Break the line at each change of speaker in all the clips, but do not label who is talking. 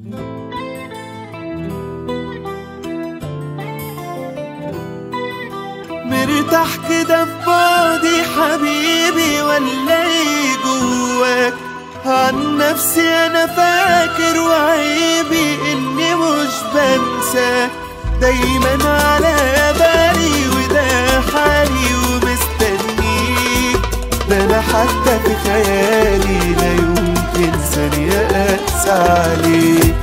مرتاح كده في بعدي حبيبي ولا ايه جواك؟ عن نفسي انا فاكر وعيبي اني مش بنساك، دايما على بالي وده حالي ومستنيك، ده انا حتى في خيالي لا يمكن ثانية اقسى عليك.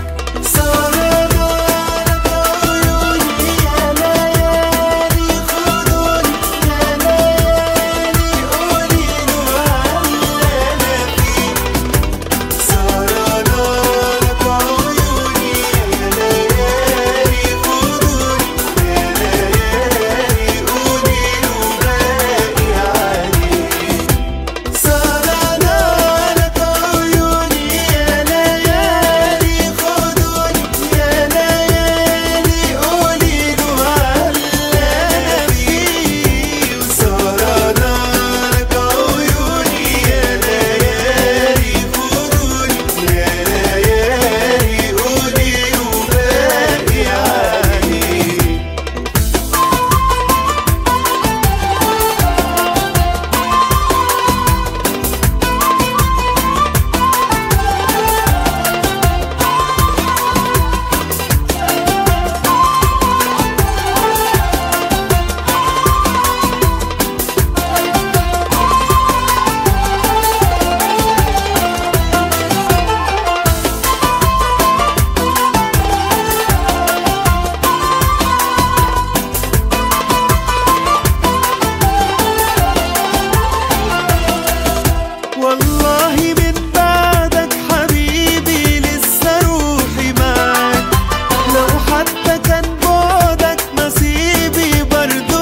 والله من بعدك حبيبي لسه روحي معاك، لو حتى كان بعدك نصيبي برضو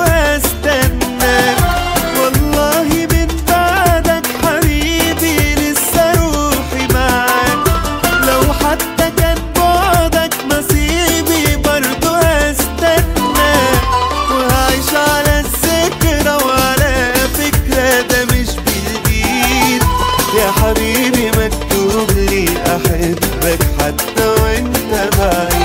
هستناك. والله من بعدك حبيبي لسه روحي معاك، لو حتى كان بعدك نصيبي برضو هستناك، وهعيش على الذكرى وعلى فكرة ده مش بإيدي يا حبيبي، مكتوب لي أحبك حتى وانت بعيد.